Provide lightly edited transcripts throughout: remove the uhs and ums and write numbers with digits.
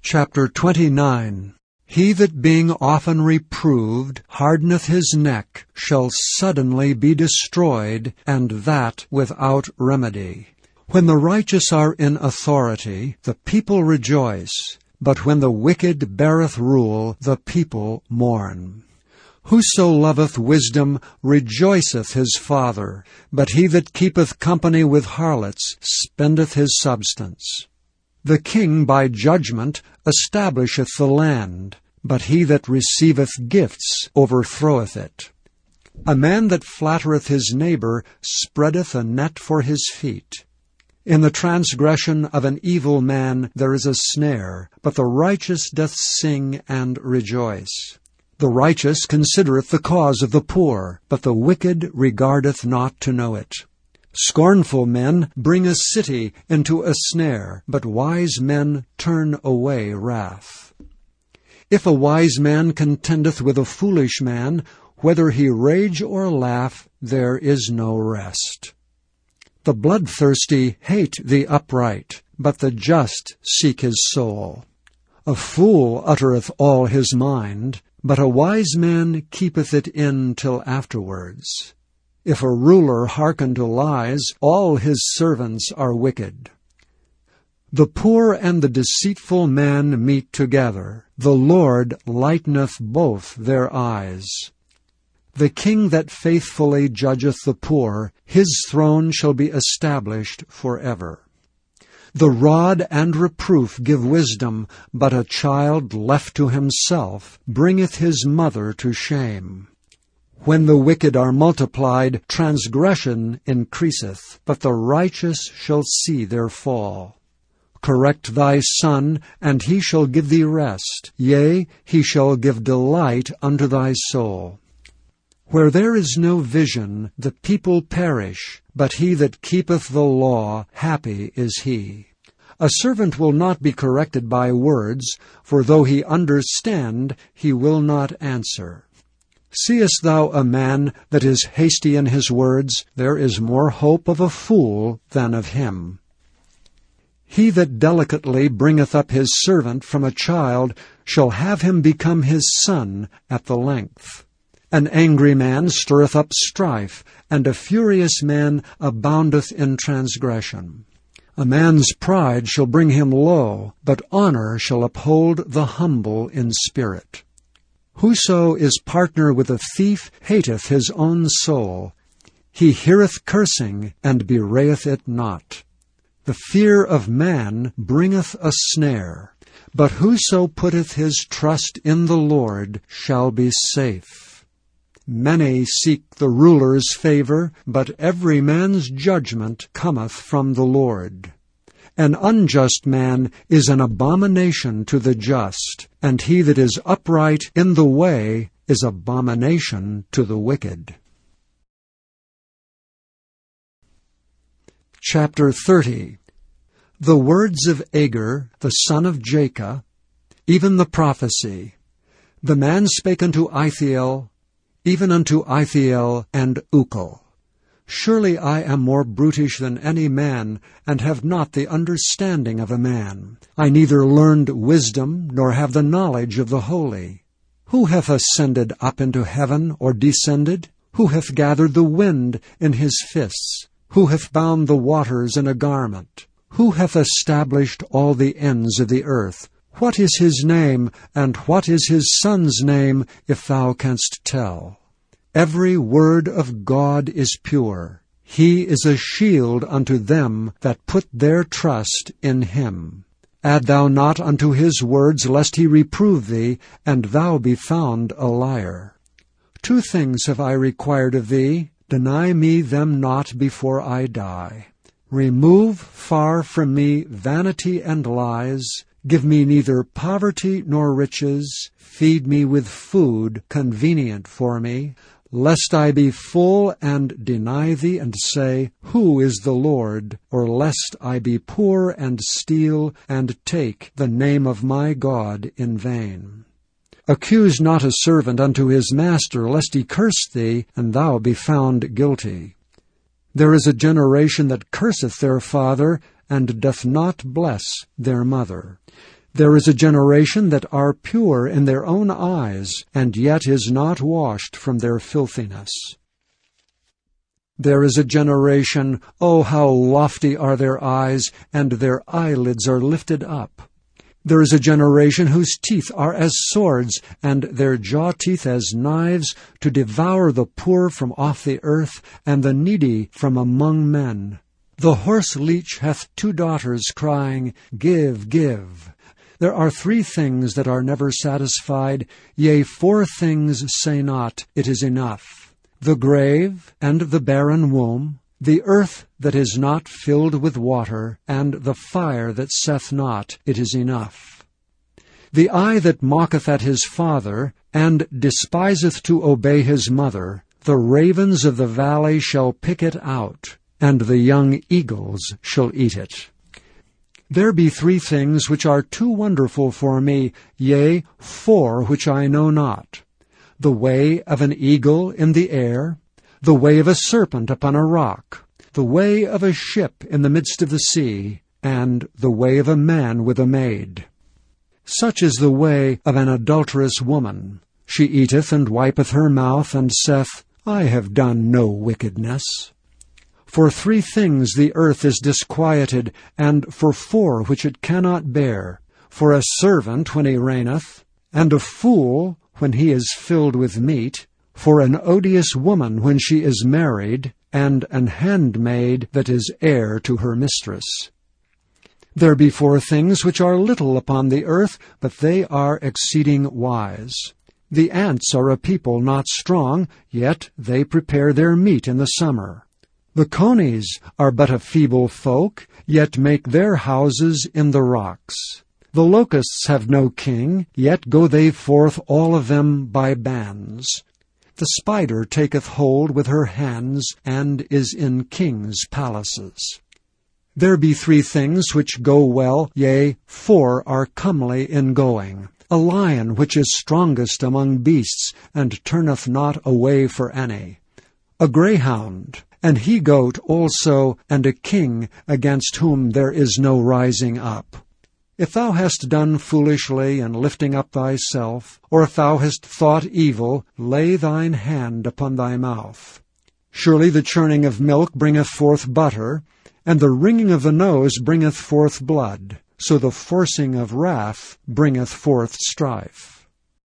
Chapter 29. He that being often reproved hardeneth his neck shall suddenly be destroyed, and that without remedy. When the righteous are in authority, the people rejoice, but when the wicked beareth rule, the people mourn. Whoso loveth wisdom rejoiceth his father, but he that keepeth company with harlots spendeth his substance. The king by judgment establisheth the land, but he that receiveth gifts overthroweth it. A man that flattereth his neighbor spreadeth a net for his feet. In the transgression of an evil man there is a snare, but the righteous doth sing and rejoice. The righteous considereth the cause of the poor, but the wicked regardeth not to know it. Scornful men bring a city into a snare, but wise men turn away wrath. If a wise man contendeth with a foolish man, whether he rage or laugh, there is no rest. The bloodthirsty hate the upright, but the just seek his soul. A fool uttereth all his mind, but a wise man keepeth it in till afterwards. If a ruler hearken to lies, all his servants are wicked. The poor and the deceitful man meet together. The Lord lighteneth both their eyes. The king that faithfully judgeth the poor, his throne shall be established forever. The rod and reproof give wisdom, but a child left to himself bringeth his mother to shame. When the wicked are multiplied, transgression increaseth, but the righteous shall see their fall. Correct thy son, and he shall give thee rest. Yea, he shall give delight unto thy soul. Where there is no vision, the people perish, but he that keepeth the law, happy is he. A servant will not be corrected by words, for though he understand, he will not answer. Seest thou a man that is hasty in his words? There is more hope of a fool than of him. He that delicately bringeth up his servant from a child shall have him become his son at the length. An angry man stirreth up strife, and a furious man aboundeth in transgression. A man's pride shall bring him low, but honor shall uphold the humble in spirit. Whoso is partner with a thief hateth his own soul. He heareth cursing, and bewrayeth it not. The fear of man bringeth a snare, but whoso putteth his trust in the Lord shall be safe. Many seek the ruler's favor, but every man's judgment cometh from the Lord. An unjust man is an abomination to the just, and he that is upright in the way is abomination to the wicked. Chapter 30. The words of Agur, the son of Jacob, even the prophecy. The man spake unto Ithiel, even unto Ithiel and Ukal. Surely I am more brutish than any man, and have not the understanding of a man. I neither learned wisdom, nor have the knowledge of the holy. Who hath ascended up into heaven, or descended? Who hath gathered the wind in his fists? Who hath bound the waters in a garment? Who hath established all the ends of the earth? What is his name, and what is his son's name, if thou canst tell? Every word of God is pure. He is a shield unto them that put their trust in him. Add thou not unto his words, lest he reprove thee, and thou be found a liar. 2 things have I required of thee. Deny me them not before I die. Remove far from me vanity and lies. Give me neither poverty nor riches. Feed me with food convenient for me, lest I be full and deny thee and say, Who is the Lord? Or lest I be poor and steal and take the name of my God in vain. Accuse not a servant unto his master, lest he curse thee, and thou be found guilty. There is a generation that curseth their father, and doth not bless their mother. There is a generation that are pure in their own eyes, and yet is not washed from their filthiness. There is a generation, oh, how lofty are their eyes, and their eyelids are lifted up. There is a generation whose teeth are as swords, and their jaw teeth as knives, to devour the poor from off the earth, and the needy from among men. The horse leech hath 2 daughters, crying, Give, give. There are 3 things that are never satisfied, yea, 4 things say not, It is enough. The grave, and the barren womb, the earth that is not filled with water, and the fire that saith not, It is enough. The eye that mocketh at his father, and despiseth to obey his mother, the ravens of the valley shall pick it out, and the young eagles shall eat it. There be 3 things which are too wonderful for me, yea, 4 which I know not. The way of an eagle in the air, the way of a serpent upon a rock, the way of a ship in the midst of the sea, and the way of a man with a maid. Such is the way of an adulterous woman. She eateth and wipeth her mouth, and saith, I have done no wickedness. For 3 things the earth is disquieted, and for 4 which it cannot bear, for a servant when he reigneth, and a fool when he is filled with meat, for an odious woman when she is married, and an handmaid that is heir to her mistress. There be 4 things which are little upon the earth, but they are exceeding wise. The ants are a people not strong, yet they prepare their meat in the summer. The conies are but a feeble folk, yet make their houses in the rocks. The locusts have no king, yet go they forth all of them by bands. The spider taketh hold with her hands, and is in kings' palaces. There be 3 things which go well, yea, 4 are comely in going. A lion which is strongest among beasts, and turneth not away for any. A greyhound, an he-goat also, and a king against whom there is no rising up. If thou hast done foolishly in lifting up thyself, or if thou hast thought evil, lay thine hand upon thy mouth. Surely the churning of milk bringeth forth butter, and the wringing of the nose bringeth forth blood, so the forcing of wrath bringeth forth strife.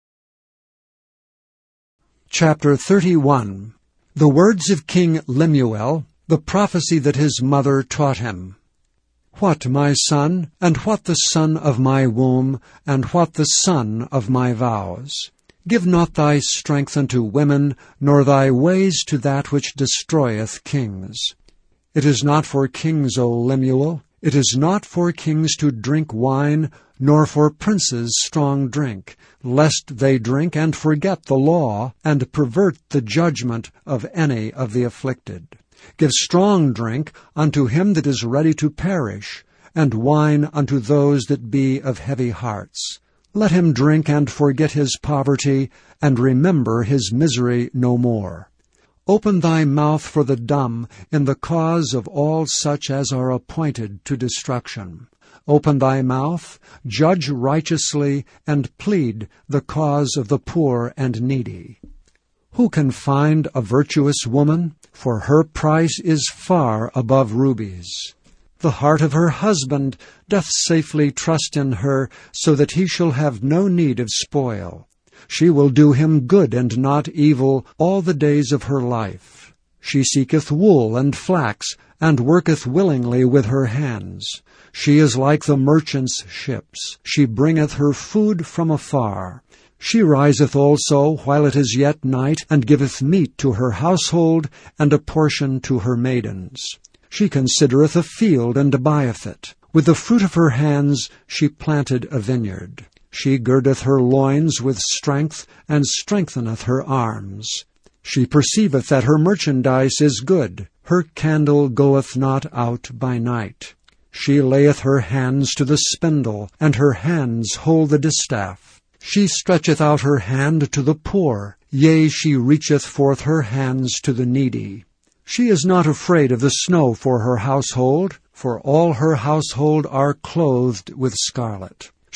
Chapter 31. The words of King Lemuel, the prophecy that his mother taught him. What, my son, and what the son of my womb, and what the son of my vows? Give not thy strength unto women, nor thy ways to that which destroyeth kings. It is not for kings, O Lemuel, it is not for kings to drink wine, nor for princes strong drink, lest they drink and forget the law, and pervert the judgment of any of the afflicted. Give strong drink unto him that is ready to perish, and wine unto those that be of heavy hearts. Let him drink and forget his poverty, and remember his misery no more. Open thy mouth for the dumb in the cause of all such as are appointed to destruction. Open thy mouth, judge righteously, and plead the cause of the poor and needy. Who can find a virtuous woman? For her price is far above rubies. The heart of her husband doth safely trust in her, so that he shall have no need of spoil. She will do him good and not evil all the days of her life. She seeketh wool and flax, and worketh willingly with her hands. She is like the merchant's ships. She bringeth her food from afar. She riseth also while it is yet night, and giveth meat to her household, and a portion to her maidens. She considereth a field, and buyeth it. With the fruit of her hands she planted a vineyard. She girdeth her loins with strength, and strengtheneth her arms. She perceiveth that her merchandise is good. Her candle goeth not out by night. She layeth her hands to the spindle, and her hands hold the distaff. She stretcheth out her hand to the poor, yea, she reacheth forth her hands to the needy. She is not afraid of the snow for her household, for all her household are clothed with scarlet.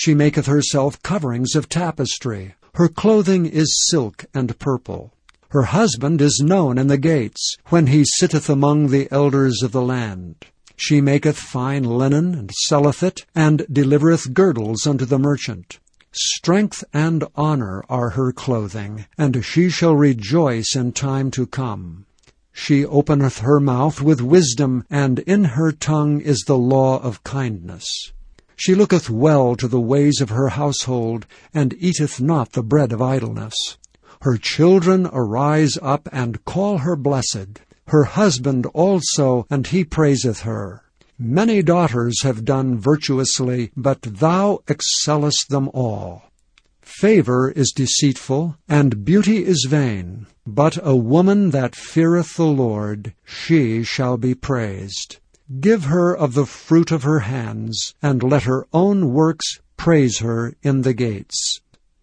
She maketh herself coverings of tapestry. Her clothing is silk and purple. Her husband is known in the gates, when he sitteth among the elders of the land. She maketh fine linen, and selleth it, and delivereth girdles unto the merchant. Strength and honor are her clothing, and she shall rejoice in time to come. She openeth her mouth with wisdom, and in her tongue is the law of kindness. She looketh well to the ways of her household, and eateth not the bread of idleness. Her children arise up and call her blessed, her husband also, and he praiseth her. Many daughters have done virtuously, but thou excellest them all. Favor is deceitful, and beauty is vain, but a woman that feareth the Lord, she shall be praised. Give her of the fruit of her hands, and let her own works praise her in the gates.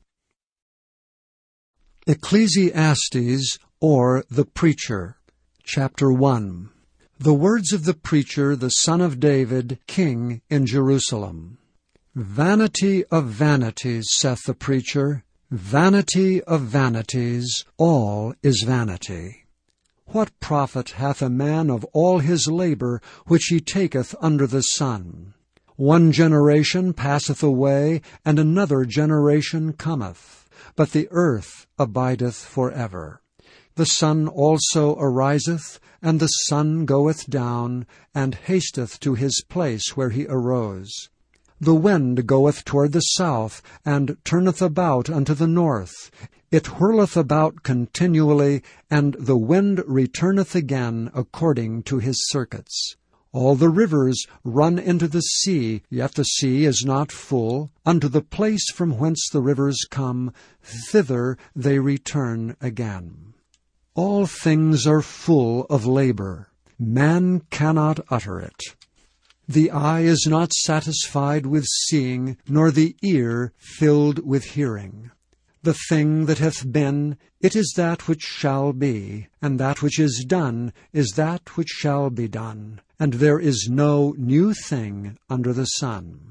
Ecclesiastes, or the Preacher, Chapter 1. The words of the preacher, the son of David, king in Jerusalem. Vanity of vanities, saith the preacher, vanity of vanities, all is vanity. What profit hath a man of all his labor which he taketh under the sun? One generation passeth away, and another generation cometh, but the earth abideth for ever. The sun also ariseth, and the sun goeth down, and hasteth to his place where he arose. The wind goeth toward the south, and turneth about unto the north. It whirleth about continually, and the wind returneth again according to his circuits. All the rivers run into the sea, yet the sea is not full. Unto the place from whence the rivers come, thither they return again. All things are full of labor. Man cannot utter it. The eye is not satisfied with seeing, nor the ear filled with hearing. The thing that hath been, it is that which shall be, and that which is done is that which shall be done, and there is no new thing under the sun.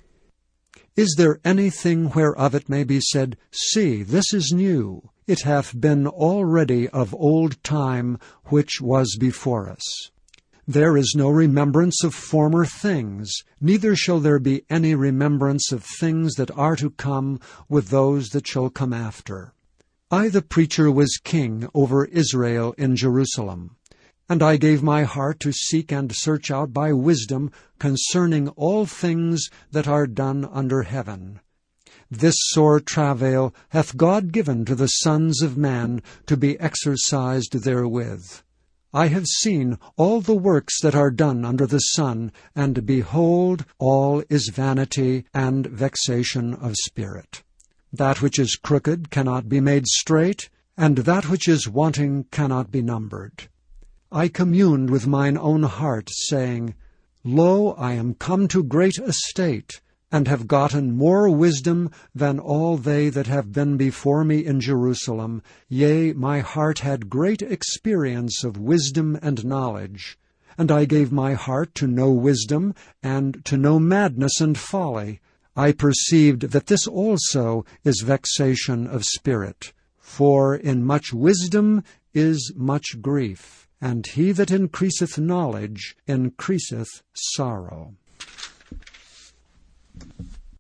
Is there anything whereof it may be said, See, this is new? It hath been already of old time which was before us. There is no remembrance of former things, neither shall there be any remembrance of things that are to come with those that shall come after. I the preacher was king over Israel in Jerusalem, and I gave my heart to seek and search out by wisdom concerning all things that are done under heaven. This sore travail hath God given to the sons of man to be exercised therewith. I have seen all the works that are done under the sun, and behold, all is vanity and vexation of spirit. That which is crooked cannot be made straight, and that which is wanting cannot be numbered. I communed with mine own heart, saying, Lo, I am come to great estate, and have gotten more wisdom than all they that have been before me in Jerusalem. Yea, my heart had great experience of wisdom and knowledge. And I gave my heart to know wisdom, and to know madness and folly. I perceived that this also is vexation of spirit. For in much wisdom is much grief, and he that increaseth knowledge increaseth sorrow.